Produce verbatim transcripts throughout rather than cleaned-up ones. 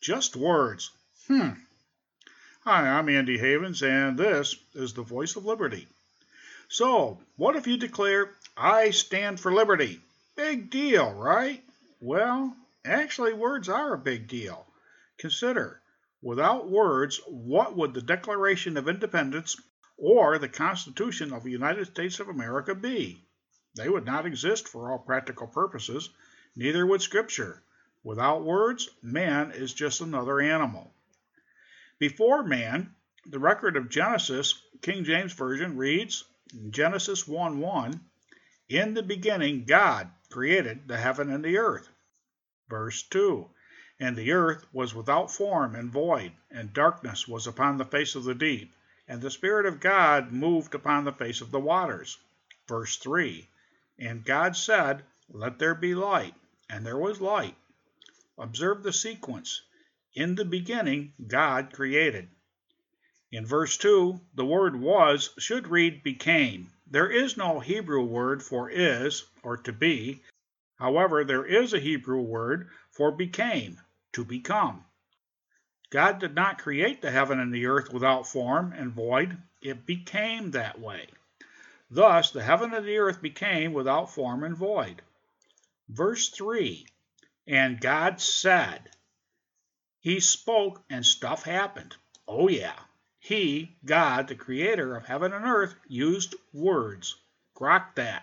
Just words. Hmm. Hi, I'm Andy Havens, and this is the Voice of Liberty. So, what if you declare, I stand for liberty? Big deal, right? Well, actually, words are a big deal. Consider, without words, what would the Declaration of Independence or the Constitution of the United States of America be? They would not exist for all practical purposes. Neither would Scripture. Without words, man is just another animal. Before man, the record of Genesis, King James Version, reads, Genesis one one, In the beginning God created the heaven and the earth. Verse two, And the earth was without form and void, and darkness was upon the face of the deep, and the Spirit of God moved upon the face of the waters. Verse three, And God said, Let there be light, and there was light. Observe the sequence. In the beginning, God created. In verse two, the word was should read became. There is no Hebrew word for is or to be. However, there is a Hebrew word for became, to become. God did not create the heaven and the earth without form and void. It became that way. Thus, the heaven and the earth became without form and void. Verse three, And God said. He spoke and stuff happened. Oh yeah. He, God, the creator of heaven and earth, used words. Grok that.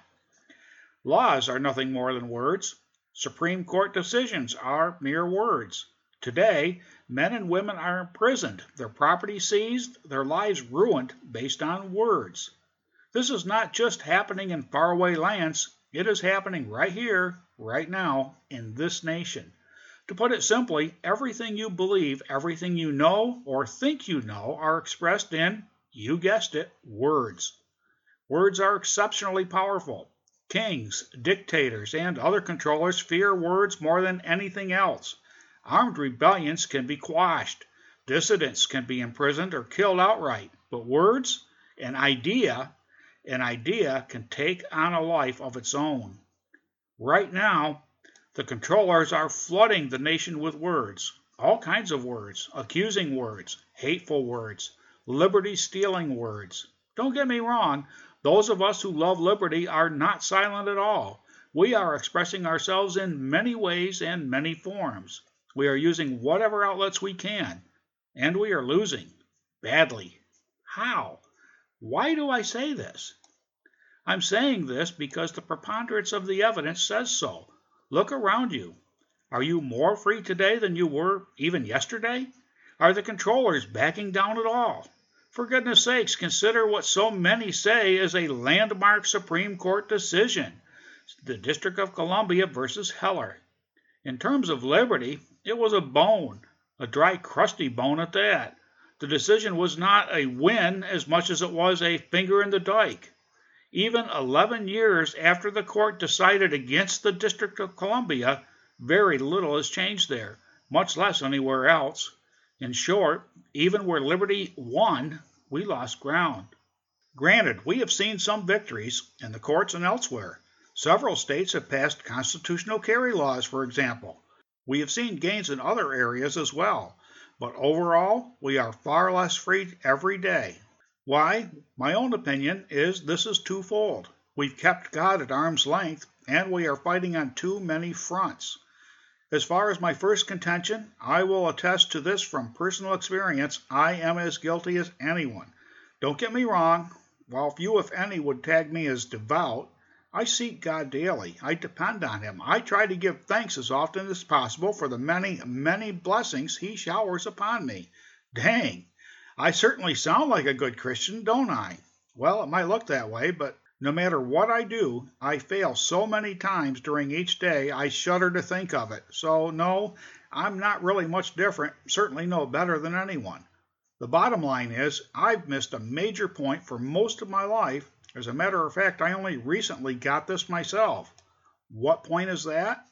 Laws are nothing more than words. Supreme Court decisions are mere words. Today, men and women are imprisoned, their property seized, their lives ruined based on words. This is not just happening in faraway lands. It is happening right here, right now, in this nation. To put it simply, everything you believe, everything you know or think you know are expressed in, you guessed it, words. Words are exceptionally powerful. Kings, dictators, and other controllers fear words more than anything else. Armed rebellions can be quashed. Dissidents can be imprisoned or killed outright. But words, an idea, an idea can take on a life of its own. Right now, the controllers are flooding the nation with words, all kinds of words, accusing words, hateful words, liberty-stealing words. Don't get me wrong, those of us who love liberty are not silent at all. We are expressing ourselves in many ways and many forms. We are using whatever outlets we can, and we are losing badly. How? Why do I say this? I'm saying this because the preponderance of the evidence says so. Look around you. Are you more free today than you were even yesterday? Are the controllers backing down at all? For goodness sakes, consider what so many say is a landmark Supreme Court decision, the District of Columbia versus Heller. In terms of liberty, it was a bone, a dry, crusty bone at that. The decision was not a win as much as it was a finger in the dike. Even eleven years after the court decided against the District of Columbia, very little has changed there, much less anywhere else. In short, even where liberty won, we lost ground. Granted, we have seen some victories in the courts and elsewhere. Several states have passed constitutional carry laws, for example. We have seen gains in other areas as well. But overall, we are far less free every day. Why? My own opinion is this is twofold. We've kept God at arm's length, and we are fighting on too many fronts. As far as my first contention, I will attest to this from personal experience. I am as guilty as anyone. Don't get me wrong. While few, if any, would tag me as devout, I seek God daily. I depend on Him. I try to give thanks as often as possible for the many, many blessings He showers upon me. Dang! I certainly sound like a good Christian, don't I? Well, it might look that way, but no matter what I do, I fail so many times during each day, I shudder to think of it. So, no, I'm not really much different, certainly no better than anyone. The bottom line is, I've missed a major point for most of my life. As a matter of fact, I only recently got this myself. What point is that?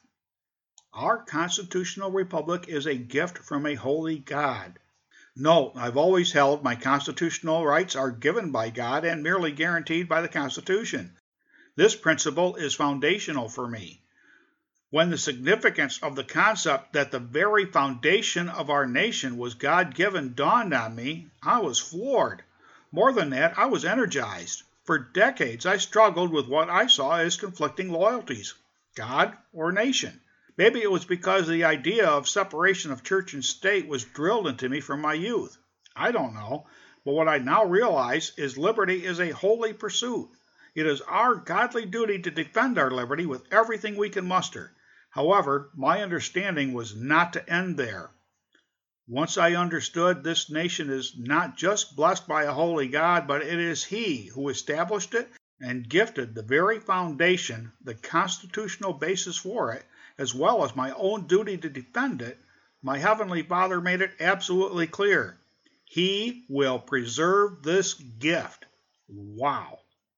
Our constitutional republic is a gift from a holy God. Note, I've always held my constitutional rights are given by God and merely guaranteed by the Constitution. This principle is foundational for me. When the significance of the concept that the very foundation of our nation was God-given dawned on me, I was floored. More than that, I was energized. For decades, I struggled with what I saw as conflicting loyalties, God or nation. Maybe it was because the idea of separation of church and state was drilled into me from my youth. I don't know, but what I now realize is liberty is a holy pursuit. It is our godly duty to defend our liberty with everything we can muster. However, my understanding was not to end there. Once I understood this nation is not just blessed by a holy God, but it is He who established it and gifted the very foundation, the constitutional basis for it, as well as my own duty to defend it, my Heavenly Father made it absolutely clear. He will preserve this gift. Wow.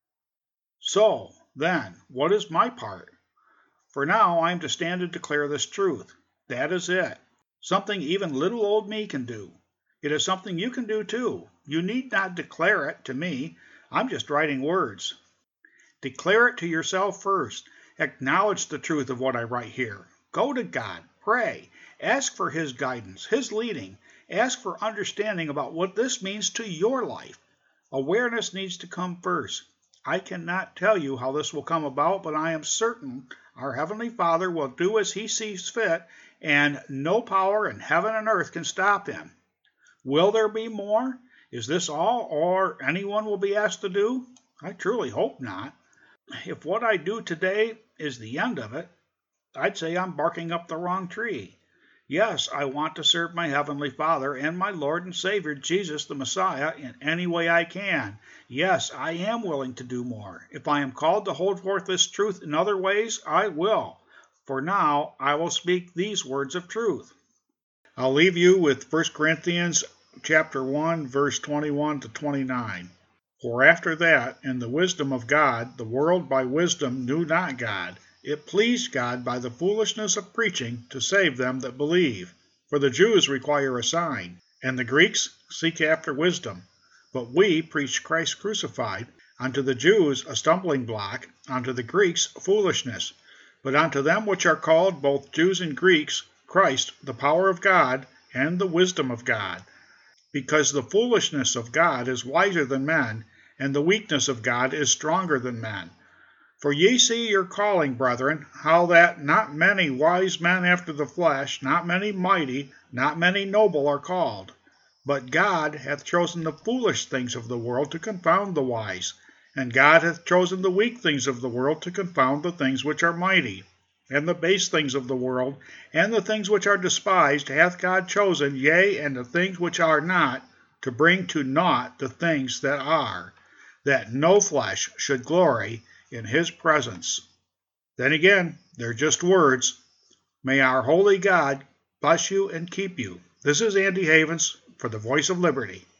So, then, what is my part? For now, I am to stand and declare this truth. That is it. Something even little old me can do. It is something you can do too. You need not declare it to me. I'm just writing words. Declare it to yourself first. Acknowledge the truth of what I write here. Go to God. Pray. Ask for His guidance, His leading. Ask for understanding about what this means to your life. Awareness needs to come first. I cannot tell you how this will come about, but I am certain our Heavenly Father will do as He sees fit, and no power in heaven and earth can stop Him. Will there be more? Is this all, or anyone will be asked to do? I truly hope not. If what I do today is the end of it, I'd say I'm barking up the wrong tree. Yes, I want to serve my Heavenly Father and my Lord and Savior, Jesus the Messiah, in any way I can. Yes, I am willing to do more. If I am called to hold forth this truth in other ways, I will. For now, I will speak these words of truth. I'll leave you with First Corinthians chapter one, verse twenty-one to twenty-nine. For after that, in the wisdom of God, the world by wisdom knew not God. It pleased God by the foolishness of preaching to save them that believe. For the Jews require a sign, and the Greeks seek after wisdom. But we preach Christ crucified, unto the Jews a stumbling block, unto the Greeks foolishness. But unto them which are called, both Jews and Greeks, Christ, the power of God, and the wisdom of God. Because the foolishness of God is wiser than men, and the weakness of God is stronger than men. For ye see your calling, brethren, how that not many wise men after the flesh, not many mighty, not many noble are called. But God hath chosen the foolish things of the world to confound the wise, and God hath chosen the weak things of the world to confound the things which are mighty. And the base things of the world, and the things which are despised, hath God chosen, yea, and the things which are not, to bring to naught the things that are, that no flesh should glory in His presence. Then again, they're just words. May our holy God bless you and keep you. This is Andy Havens for the Voice of Liberty.